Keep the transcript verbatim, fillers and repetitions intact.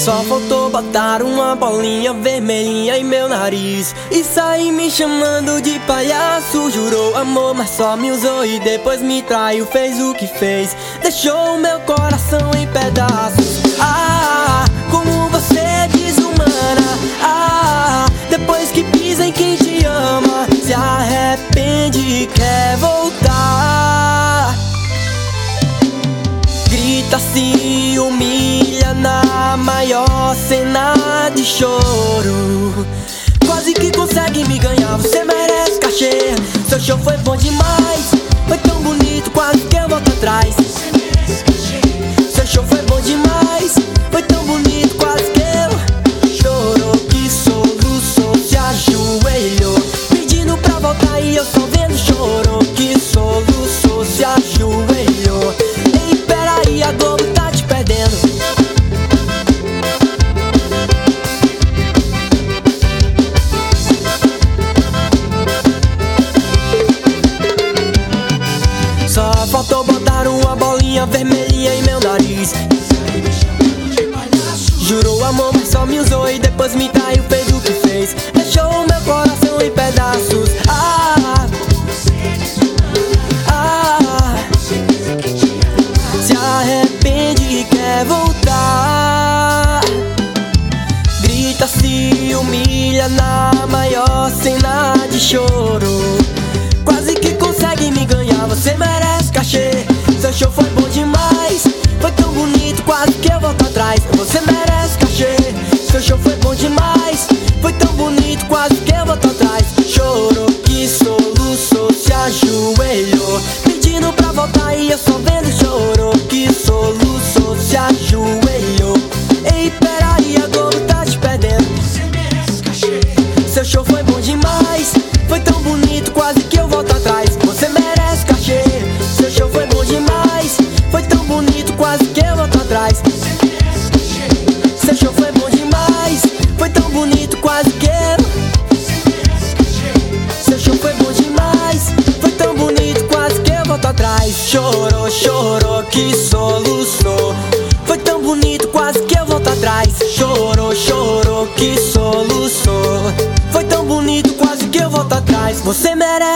Só faltou botar uma bolinha vermelhinha em meu nariz e sair me chamando de palhaço. Jurou amor, mas só me usou e depois me traiu. Fez o que fez, deixou o meu coração em pedaços. Ah, como você é desumana. Ah, depois que pisa em quem te ama, se arrepende e quer voltar. Grita, se humilha na maior cena de choro. Quase que consegue me ganhar, você merece cachê. Seu show foi bom demais, foi tão bonito, quase que eu volto atrás. Seu show foi bom demais, foi tão bonito, quase que eu chorou, que soluçou, se ajoelhou, pedindo pra voltar e eu só vendo chorou, que soluçou, se ajoelhou. Ei, peraí, a Globo tá te perdendo. Só faltou botar uma bolinha vermelhinha em meu nariz. Jurou amor, mas só me usou e depois me traiu, fez o que fez, deixou o meu coração em pedaços. Ah, ah, se arrepende e quer voltar. Grita, se humilha na maior cena de choro. Quase que consegue me ganhar, você merece cachê. Seu show foi bom demais, foi tão bonito, quase que eu volto atrás. Você merece cachê. Seu show foi bom demais, foi tão bonito, quase que eu volto atrás. Chorou, que soluçou, se ajoelhou, pedindo pra voltar e eu só vendo chorou, que soluçou, se ajoelhou. Ei, peraí, a Globo tá te perdendo. Você merece cachê. Seu show foi bom demais, foi tão bonito, quase que eu volto atrás. Você merece cachê. Seu show foi bom demais, foi tão bonito, quase que eu volto atrás. Seu show foi bom demais, foi tão bonito, quase que eu. Seu show foi bom demais, foi tão bonito, quase que eu volto atrás. Chorou, chorou, que soluçou, foi tão bonito, quase que eu volto atrás. Chorou, chorou, que soluçou, foi tão bonito, quase que eu volto atrás. Você merece